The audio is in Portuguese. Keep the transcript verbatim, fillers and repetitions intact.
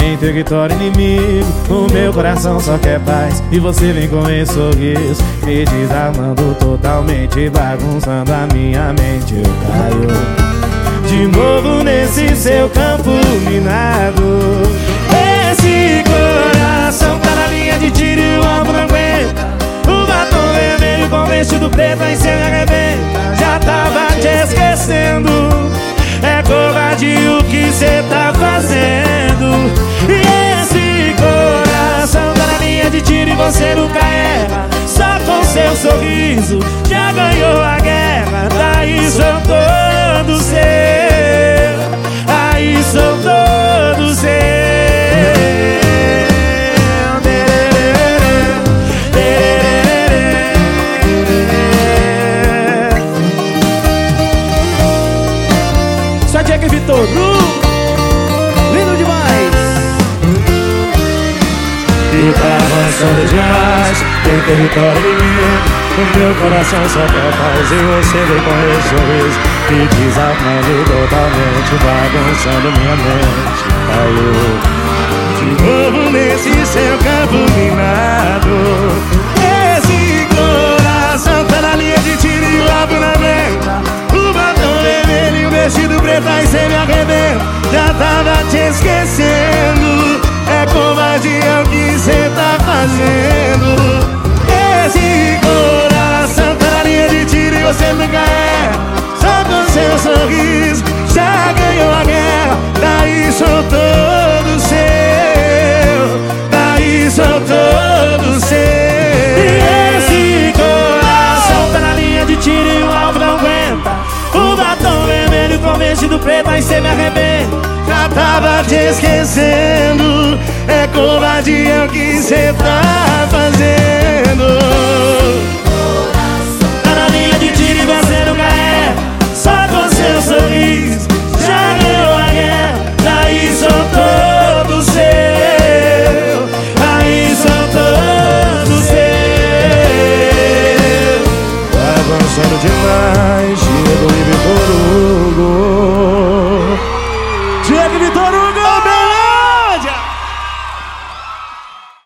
em território inimigo. O meu coração só quer paz e você vem com esse sorriso me desarmando totalmente, bagunçando a minha mente. Eu caio de novo nesse seu campo minado. Esse coração tá na linha de tiro e o alvo não aguenta. O batom vermelho com vestido preto aí cê arrebenta. Já tava te esquecendo, é covardia o que cê tá fazendo. E esse coração tá na linha de tiro e você nunca erra. Só com seu sorriso já ganhou a guerra. Daí sou todo seu, aí sou todo seu. Só Jack Vitor, uh, lindo demais. E tá avançando demais, tem território inimigo. O meu coração só quer paz e você vem com esse sorriso me desarmando totalmente, bagunçando minha mente. Caiu de novo nesse seu campo minado. Esse coração tá na linha de tiro e o alvo na venta. O batom vermelho e o vestido preto aí cê me arrebenta. Já tava te esquecendo, é covardia o que cê tá fazendo. Esse coração tá na linha de tiro e você nunca erra. Só com seu sorriso já ganhou a guerra. Daí sou todo seu, daí sou todo seu. E esse coração tá na linha de tiro e o alvo não aguenta. O batom vermelho com vestido preto aí cê me arrebenta. Já tava te esquecendo, é covardia o que cê tá fazendo. Tá na linha de tiro e você nunca erra. Só com seu sorriso já ganhou a guerra. Daí sou todo seu, aí sou todo seu. Tá avançando demais.